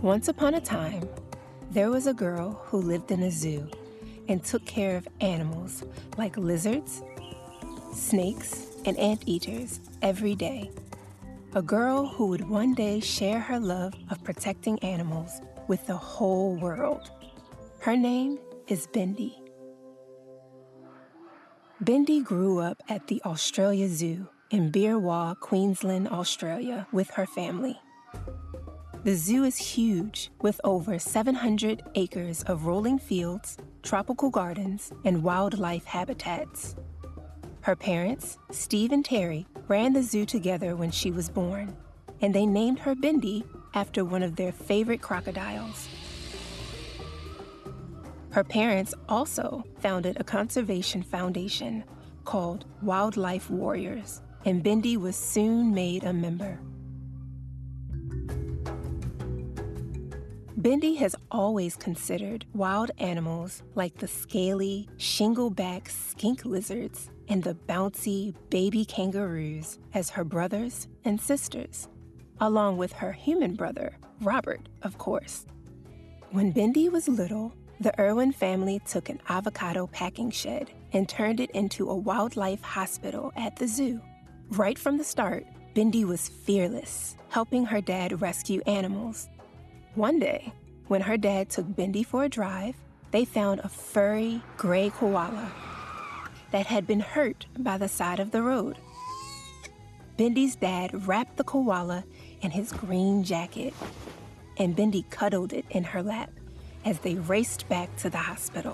Once upon a time, there was a girl who lived in a zoo and took care of animals like lizards, snakes, and anteaters every day. A girl who would one day share her love of protecting animals with the whole world. Her name is Bindi. Bindi grew up at the Australia Zoo in Beerwah, Queensland, Australia, with her family. The zoo is huge, with over 700 acres of rolling fields, tropical gardens, and wildlife habitats. Her parents, Steve and Terry, ran the zoo together when she was born, and they named her Bindi after one of their favorite crocodiles. Her parents also founded a conservation foundation called Wildlife Warriors, and Bindi was soon made a member. Bindi has always considered wild animals like the scaly, shingle-back skink lizards and the bouncy baby kangaroos as her brothers and sisters, along with her human brother, Robert, of course. When Bindi was little, the Irwin family took an avocado packing shed and turned it into a wildlife hospital at the zoo. Right from the start, Bindi was fearless, helping her dad rescue animals. One day, when her dad took Bindi for a drive, they found a furry gray koala that had been hurt by the side of the road. Bindi's dad wrapped the koala in his green jacket, and Bindi cuddled it in her lap as they raced back to the hospital.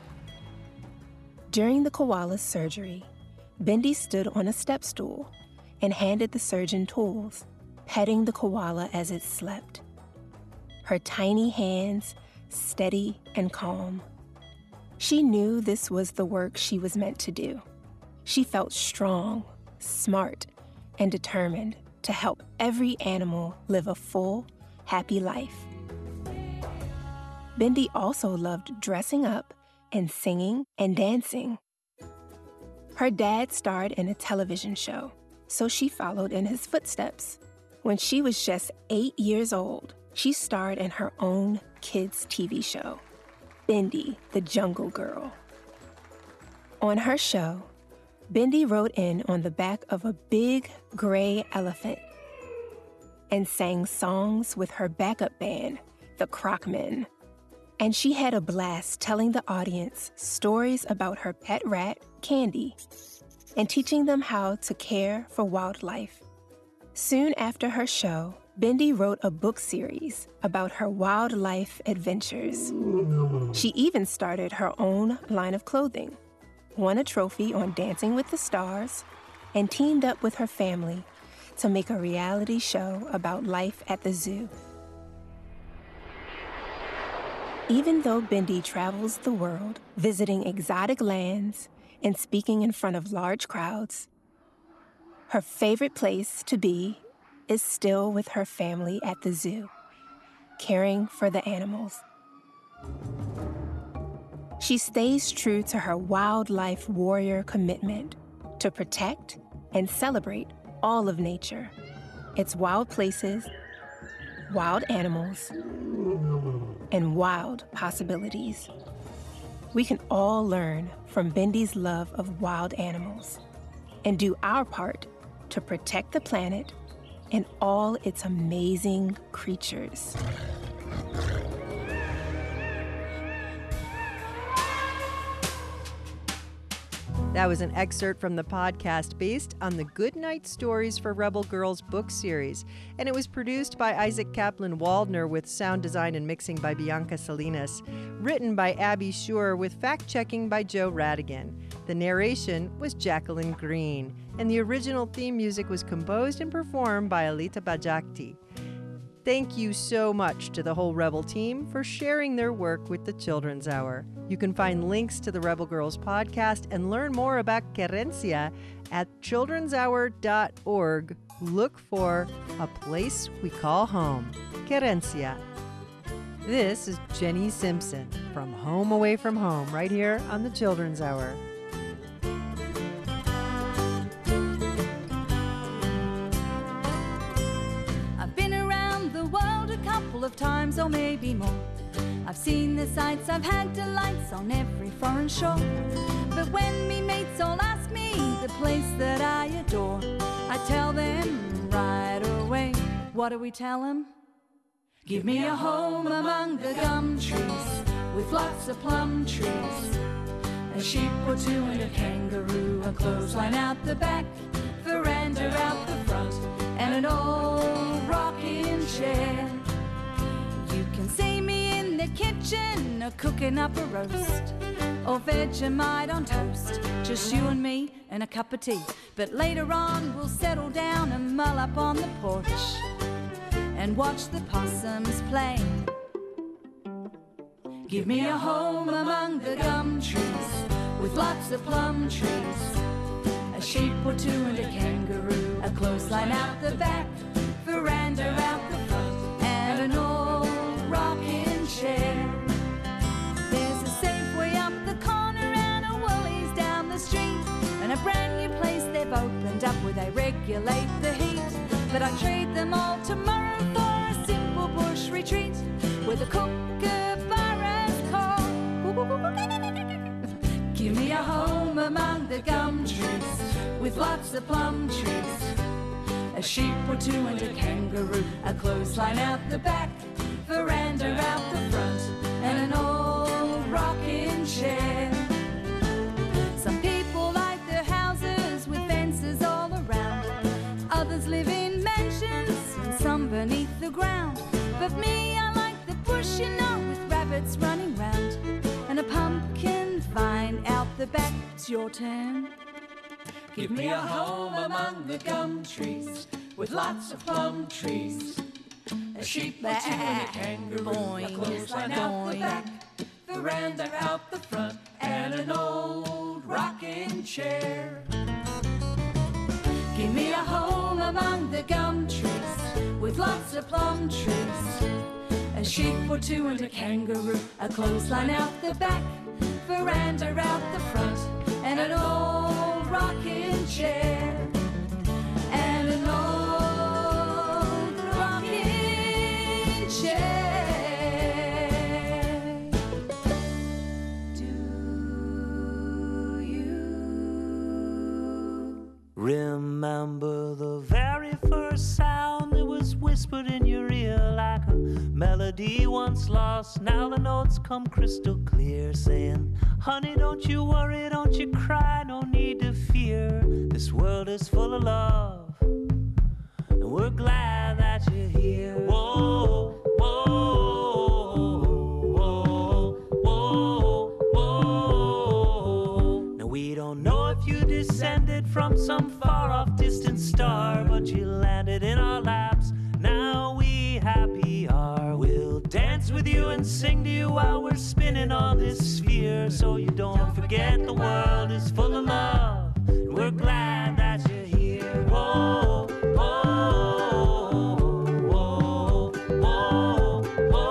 During the koala's surgery, Bindi stood on a step stool and handed the surgeon tools, petting the koala as it slept. Her tiny hands steady and calm. She knew this was the work she was meant to do. She felt strong, smart, and determined to help every animal live a full, happy life. Bindi also loved dressing up and singing and dancing. Her dad starred in a television show, so she followed in his footsteps. When she was just 8 years old, she starred in her own kids' TV show, Bindi, the Jungle Girl. On her show, Bindi rode in on the back of a big gray elephant and sang songs with her backup band, the Crocmen. And she had a blast telling the audience stories about her pet rat, Candy, and teaching them how to care for wildlife. Soon after her show, Bindi wrote a book series about her wildlife adventures. She even started her own line of clothing, won a trophy on Dancing with the Stars, and teamed up with her family to make a reality show about life at the zoo. Even though Bindi travels the world, visiting exotic lands and speaking in front of large crowds, her favorite place to be is still with her family at the zoo, caring for the animals. She stays true to her wildlife warrior commitment to protect and celebrate all of nature, its wild places, wild animals, and wild possibilities. We can all learn from Bindi's love of wild animals and do our part to protect the planet and all its amazing creatures. That was an excerpt from the podcast based on the Goodnight Stories for Rebel Girls book series, and it was produced by Isaac Kaplan Waldner with sound design and mixing by Bianca Salinas, written by Abby Schur with fact-checking by Joe Radigan. The narration was Jacqueline Green, and the original theme music was composed and performed by Alita Bajakti. Thank you so much to the whole Rebel team for sharing their work with the Children's Hour. You can find links to the Rebel Girls podcast and learn more about Querencia at childrenshour.org. Look for A Place We Call Home, Querencia. This is Jenny Simpson from Home Away from Home, right here on the Children's Hour. I've been around the world a couple of times, or maybe more. I've seen the sights, I've had delights on every foreign shore. But when me mates all ask me the place that I adore, I tell them right away. What do we tell them? Give me a home among the gum trees, with lots of plum trees, a sheep or two and a kangaroo, a clothesline out the back, veranda out the front, and an old rocking chair. You can see me in the kitchen, cooking up a roast, or Vegemite on toast, just you and me and a cup of tea. But later on we'll settle down and mull up on the porch and watch the possums play. Give me a home among the gum trees, with lots of plum trees, a sheep or two and a kangaroo, a clothesline out the back, veranda out the front, and an old rocking chair. There's a Safeway up the corner and a Woolies down the street, and a brand new place they've opened up where they regulate the heat. But I trade them all tomorrow for a simple bush retreat with a kookaburra's call. Give me a home among the gum trees, with lots of plum trees, a sheep or two and a kangaroo, a clothesline out the back, veranda out the front, and an old rocking chair. Some people like their houses with fences all around, others live in mansions and some beneath the ground. But me, I like the bush, you know, with rabbits running round and a pumpkin vine out the back. It's your turn. Give me a home among the gum trees, with lots of plum trees, a sheep or two and a kangaroo, a clothesline out the back, veranda out the front, and an old rocking chair. Give me a home among the gum trees, with lots of plum trees, a sheep or two and a kangaroo, a clothesline out the back, veranda out the front, and an old rocking chair. And an old rocking chair. Do you remember the very first sound that was whispered in your ear like a melody once lost? Now the notes come crystal clear, saying, honey, don't you worry, don't you cry, no need to fear. This world is full of love, and we're glad that you're here. Whoa, whoa, whoa, whoa, whoa. Now we don't know if you descended from some far-off distant star, but you landed in our laps. Now we happy are. We'll dance with you and sing to you while we're spinning on this sphere, so you don't forget the world is full of love, and we're glad that you're here. Whoa, whoa, whoa, whoa,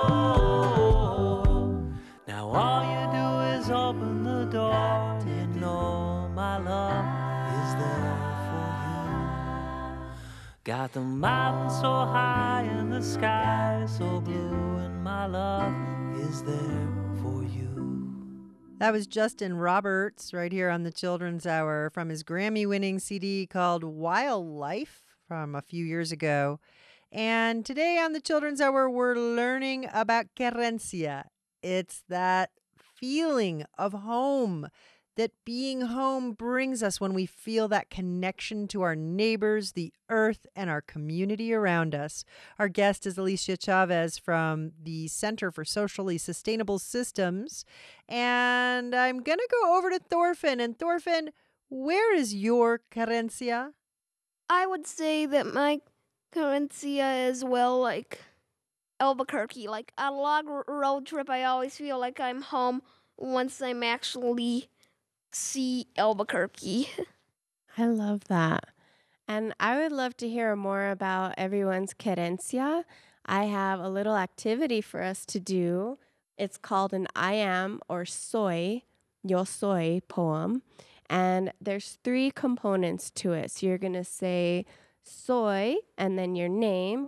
whoa. Now all you do is open the door, you know my love is there for you. Got the mountains so high and the sky so blue, and my love is there for you. That was Justin Roberts right here on the Children's Hour from his Grammy-winning CD called Wildlife from a few years ago. And today on the Children's Hour, we're learning about querencia. It's that feeling of home that being home brings us when we feel that connection to our neighbors, the earth, and our community around us. Our guest is Alicia Chavez from the Center for Socially Sustainable Systems. And I'm going to go over to Thorfinn. And Thorfinn, where is your querencia? I would say that my querencia is, well, like Albuquerque. Like on a long road trip, I always feel like I'm home once I'm actually see Albuquerque. I love that. And I would love to hear more about everyone's querencia. I have a little activity for us to do. It's called an I am or soy, yo soy poem. And there's 3 components to it. So you're going to say soy and then your name.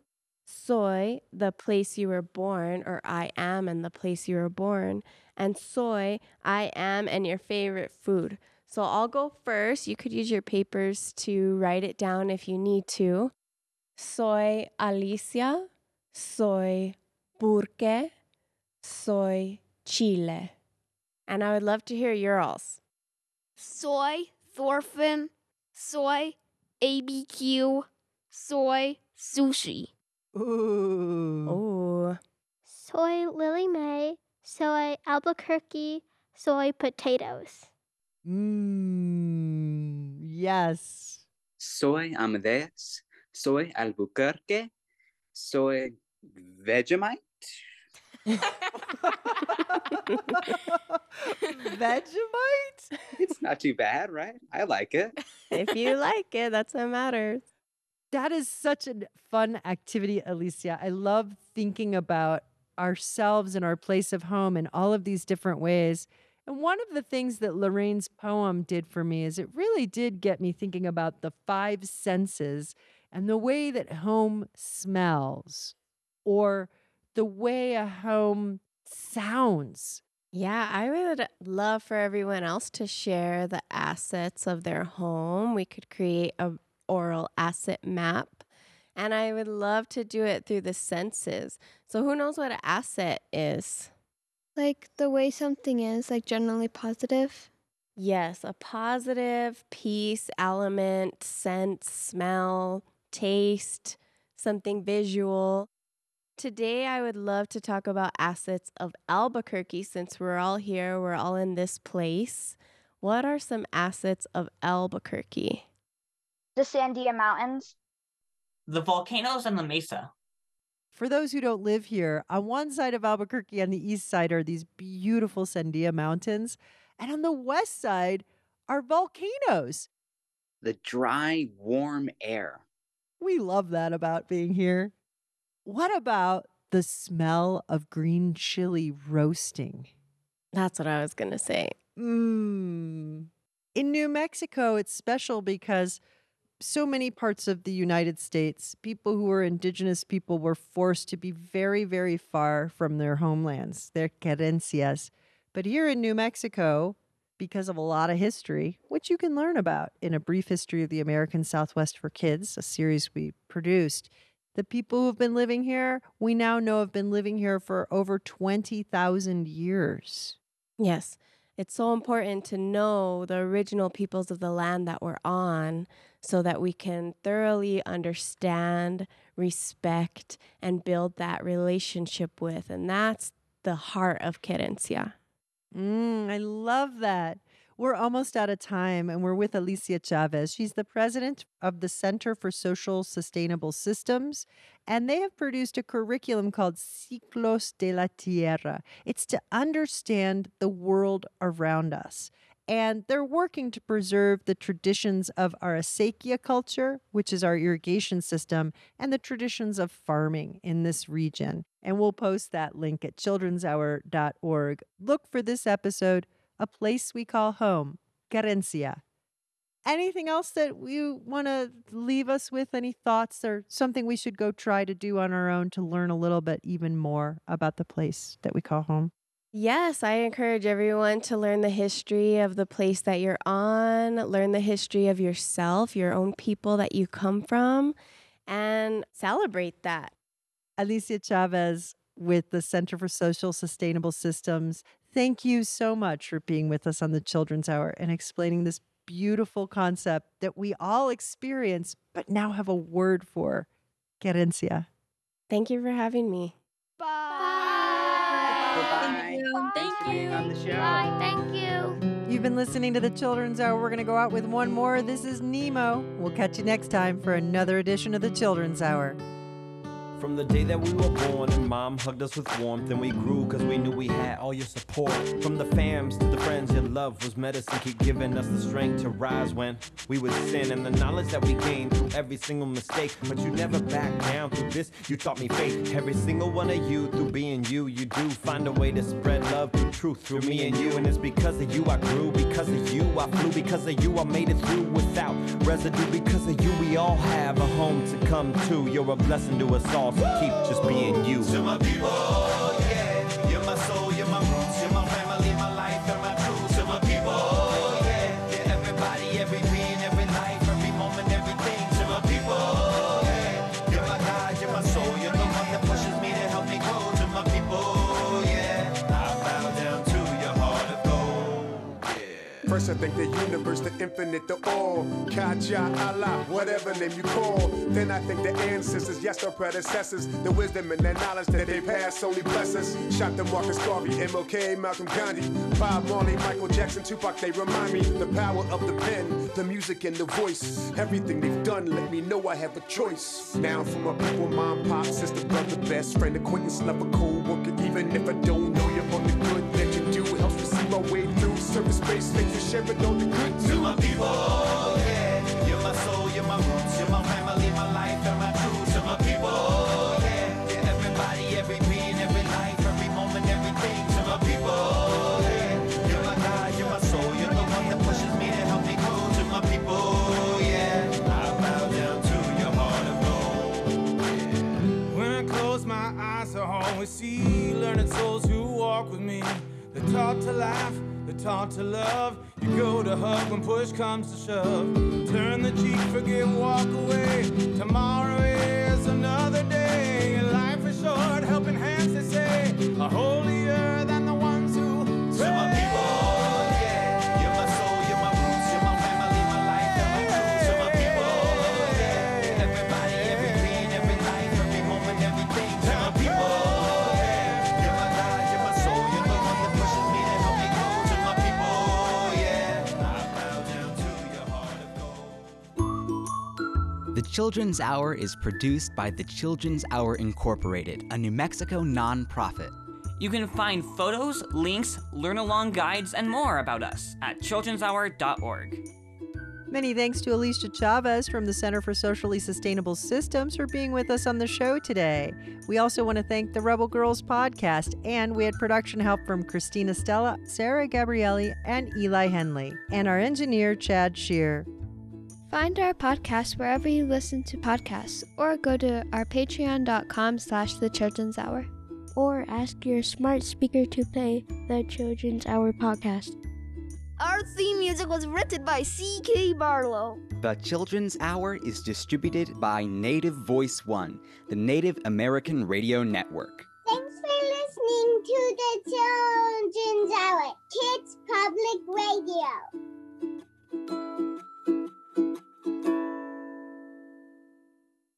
Soy, the place you were born, or I am and the place you were born. And soy, I am and your favorite food. So I'll go first. You could use your papers to write it down if you need to. Soy Alicia. Soy Burke. Soy Chile. And I would love to hear your alls. Soy Thorfinn. Soy ABQ. Soy Sushi. Ooh. Ooh. Soy Lily May. Soy Albuquerque. Soy potatoes. Yes. Soy Amadeus. Soy Albuquerque. Soy Vegemite. Vegemite? It's not too bad, right? I like it. If you like it, that's what matters. That is such a fun activity, Alicia. I love thinking about ourselves and our place of home in all of these different ways. And one of the things that Lorraine's poem did for me is it really did get me thinking about the five senses and the way that home smells or the way a home sounds. Yeah, I would love for everyone else to share the assets of their home. We could create a oral asset map, and I would love to do it through the senses. So who knows what an asset is? Like the way something is, like generally positive. Yes, a positive piece, element, scent, smell, taste, something visual. Today, I would love to talk about assets of Albuquerque since we're all here, we're all in this place. What are some assets of Albuquerque? The Sandia Mountains. The volcanoes and the mesa. For those who don't live here, on one side of Albuquerque on the east side are these beautiful Sandia Mountains, and on the west side are volcanoes. The dry, warm air. We love that about being here. What about the smell of green chili roasting? That's what I was going to say. In New Mexico, it's special because so many parts of the United States, people who were indigenous people were forced to be very, very far from their homelands, their querencias. But here in New Mexico, because of a lot of history, which you can learn about in A Brief History of the American Southwest for Kids, a series we produced, the people who have been living here, we now know have been living here for over 20,000 years. Yes, it's so important to know the original peoples of the land that we're on so that we can thoroughly understand, respect, and build that relationship with. And that's the heart of Querencia. I love that. We're almost out of time, and we're with Alicia Chavez. She's the president of the Center for Social Sustainable Systems, and they have produced a curriculum called Ciclos de la Tierra. It's to understand the world around us. And they're working to preserve the traditions of our acequia culture, which is our irrigation system, and the traditions of farming in this region. And we'll post that link at childrenshour.org. Look for this episode, A Place We Call Home, Querencia. Anything else that you want to leave us with? Any thoughts or something we should go try to do on our own to learn a little bit even more about the place that we call home? Yes, I encourage everyone to learn the history of the place that you're on, learn the history of yourself, your own people that you come from, and celebrate that. Alicia Chavez with the Center for Social Sustainable Systems, thank you so much for being with us on the Children's Hour and explaining this beautiful concept that we all experience, but now have a word for, Querencia. Thank you for having me. Bye-bye. Thank For being on the show. Bye, thank you. You've been listening to the Children's Hour. We're going to go out with one more. This is Nemo. We'll catch you next time for another edition of the Children's Hour. From the day that we were born and mom hugged us with warmth, and we grew cause we knew we had all your support. From the fams to the friends, your love was medicine, keep giving us the strength to rise when we would sin, and the knowledge that we gained through every single mistake. But you never backed down through this, you taught me faith. Every single one of you, through being you, you do find a way to spread love through truth, through me and you. And it's because of you I grew, because of you I flew, because of you I made it through without residue. Because of you we all have a home to come to. You're a blessing to us all, so keep just being you. To my people, yeah, you're my soul, you're my roots, you're my family, my life, and my truth. To my people, yeah, you're everybody, every being, every life, every moment, everything. To my people, yeah, you're my God, you're my soul, you're the one that pushes me to help me grow. To my people, yeah, I bow down to your heart of gold. Yeah. First I thank the universe, the infinite, the all. Kaja, Allah, whatever name you call. Then I thank the ancestors, yes, our predecessors. The wisdom and the knowledge that they passed only bless us. Shot the Marcus Garvey, MLK, Malcolm Gandhi, Bob Marley, Michael Jackson, Tupac, they remind me. The power of the pen, the music and the voice. Everything they've done let me know I have a choice. Now for my people, mom, pop, sister, brother, best friend, acquaintance, lover, co-worker. Even if I don't know you, all the good that you do helps me see my way through. Surface space, thanks for sharing all the good news. To my people, yeah, you're my soul, you're my roots, you're my family, my life, and my truth. To my people, yeah, you're everybody, every being, every life, every moment, everything. To my people, yeah, you're my God, you're my soul, you're the one that pushes me to help me grow. To my people, yeah, I bow down to your heart of gold. Yeah. When I close my eyes, I always see learned souls who walk with me. They're taught to laugh, they're taught to love. You go to hug when push comes to shove. Turn the cheek, forget, walk away. Tomorrow is another day. Life is short, helping hands, they say, are holier than the ones who pray. To my people, yeah, you're my soul, you're my roots, you're my family, my life, and my truth. To my people, yeah, you're everybody, every being, every life, every moment, everything. To my people, yeah, you're my God, you're my soul, you're the one that pushes me to help me grow. To my people, yeah, I bow down to your heart of gold. The Children's Hour is produced by the Children's Hour Incorporated, a New Mexico nonprofit. You can find photos, links, learn-along guides, and more about us at childrenshour.org. Many thanks to Alicia Chavez from the Center for Socially Sustainable Systems for being with us on the show today. We also want to thank the Rebel Girls podcast, and we had production help from Christina Stella, Sarah Gabrielli, and Eli Henley, and our engineer, Chad Shear. Find our podcast wherever you listen to podcasts, or go to our patreon.com/The Children's Hour. Or ask your smart speaker to play the Children's Hour podcast. Our theme music was written by C.K. Barlow. The Children's Hour is distributed by Native Voice One, the Native American Radio Network. Thanks for listening to the Children's Hour, Kids Public Radio.